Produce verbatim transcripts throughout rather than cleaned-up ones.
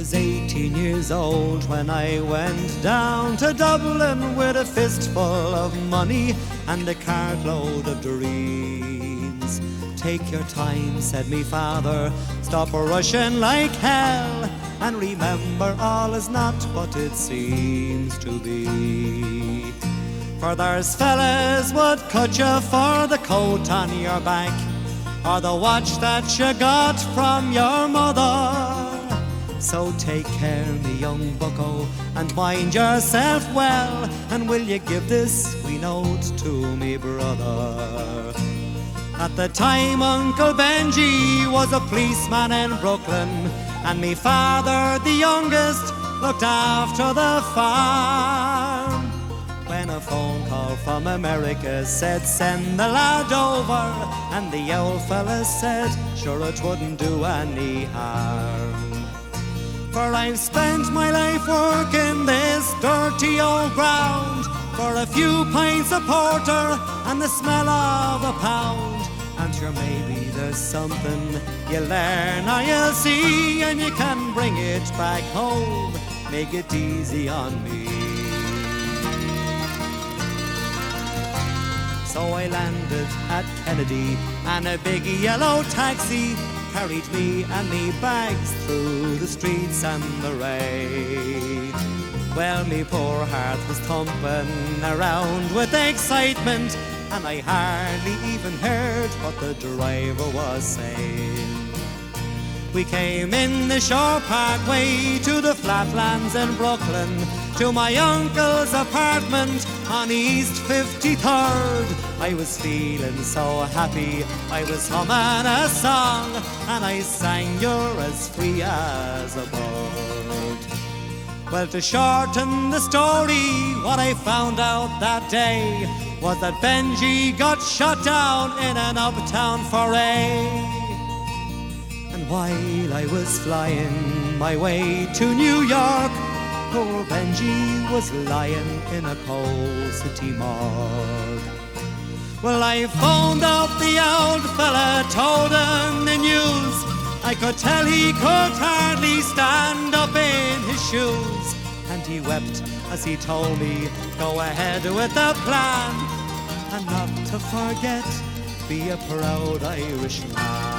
was eighteen years old when I went down to Dublin with a fistful of money and a cartload of dreams. Take your time, said me father, stop rushing like hell, and remember all is not what it seems to be. For there's fellas would cut you for the coat on your back, or the watch that you got from your mother. So take care, me young bucko, and mind yourself well, and will you give this wee note to me brother? At the time Uncle Benji was a policeman in Brooklyn, and me father, the youngest, looked after the farm. When a phone call from America said send the lad over, and the old fella said sure it wouldn't do any harm. For I've spent my life working this dirty old ground for a few pints of porter and the smell of a pound. And sure maybe there's something you learn or you'll see, and you can bring it back home, make it easy on me. So I landed at Kennedy, and a big yellow taxi carried me and me bags through the streets and the rain. Well, me poor heart was thumping around with excitement, and I hardly even heard what the driver was saying. We came in the Shore Parkway to the flatlands in Brooklyn, to my uncle's apartment on East fifty-third. I was feeling so happy, I was humming a song, and I sang "You're as free as a bird." Well, to shorten the story, what I found out that day was that Benji got shot down in an uptown foray. And while I was flying my way to New York, poor Benji was lying in a cold city morgue. Well, I phoned up the old fella, told him the news. I could tell he could hardly stand up in his shoes, and he wept as he told me, go ahead with the plan, and not to forget, be a proud Irishman.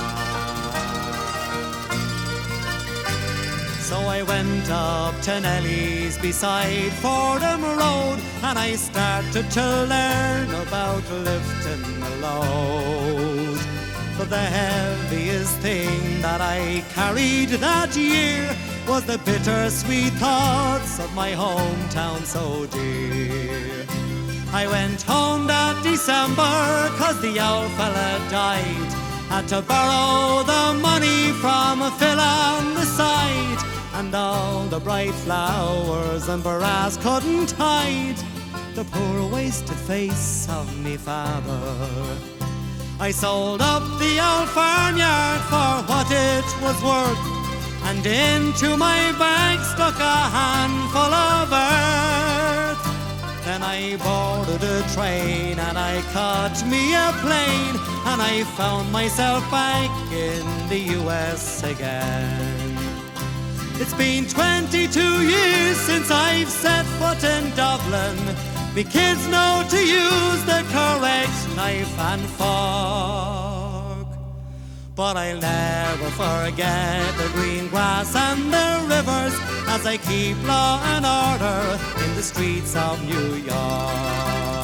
So I went up to Nelly's beside Fordham Road, and I started to learn about lifting a load. But the heaviest thing that I carried that year was the bittersweet thoughts of my hometown so dear. I went home that December 'cause the old fella died. Had to borrow the money from Phil on the side, and all the bright flowers and brass couldn't hide the poor wasted face of me father. I sold up the old farmyard for what it was worth, and into my bag stuck a handful of earth. Then I boarded a train and I caught me a plane, and I found myself back in the U S again. It's been twenty-two years since I've set foot in Dublin. Me kids know to use the correct knife and fork, but I'll never forget the green grass and the rivers as I keep law and order in the streets of New York.